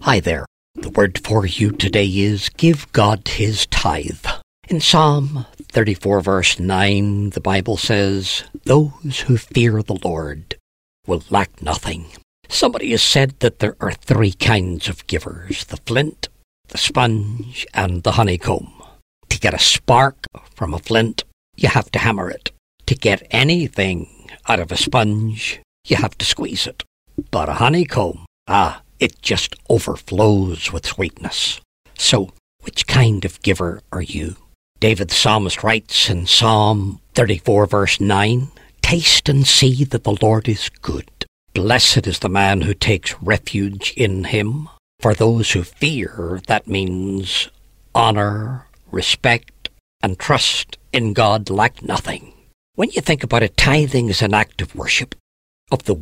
Hi there. The word for you today is give God his tithe. In Psalm 34 verse 9, the Bible says, "Those who fear the Lord will lack nothing." Somebody has said that there are three kinds of givers: the flint, the sponge, and the honeycomb. To get a spark from a flint, you have to hammer it. To get anything out of a sponge, you have to squeeze it. But a honeycomb, it just overflows with sweetness. So, which kind of giver are you? David the psalmist writes in Psalm 34 verse 9, "Taste and see that the Lord is good. Blessed is the man who takes refuge in him." For those who fear, that means honor, respect, and trust in God lack nothing. When you think about it, tithing is an act of worship. Of the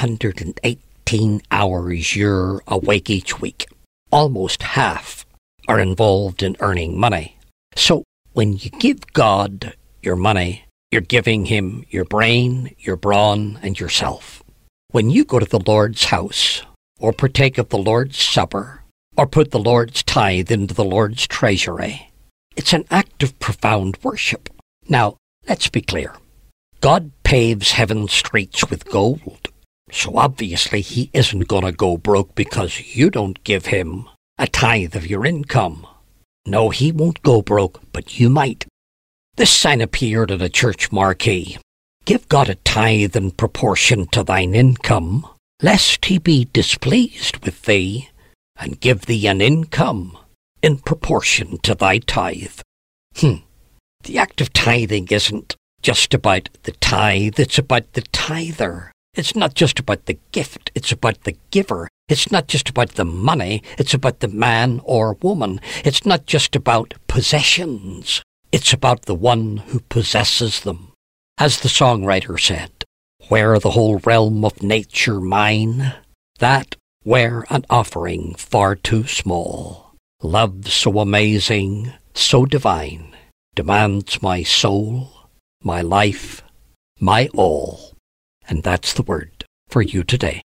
118 hours you're awake each week, almost half are involved in earning money. So when you give God your money, you're giving him your brain, your brawn, and yourself. When you go to the Lord's house, or partake of the Lord's supper, or put the Lord's tithe into the Lord's treasury, it's an act of profound worship. Now, let's be clear. God paves heaven's streets with gold, so obviously he isn't going to go broke because you don't give him a tithe of your income. No, he won't go broke, but you might. This sign appeared at a church marquee: "Give God a tithe in proportion to thine income, lest he be displeased with thee, and give thee an income in proportion to thy tithe." The act of tithing isn't just about the tithe, it's about the tither. It's not just about the gift, it's about the giver. It's not just about the money, it's about the man or woman. It's not just about possessions, it's about the one who possesses them. As the songwriter said, "Were the whole realm of nature mine, that were an offering far too small. Love so amazing, so divine, demands my soul, my life, my all." And that's the word for you today.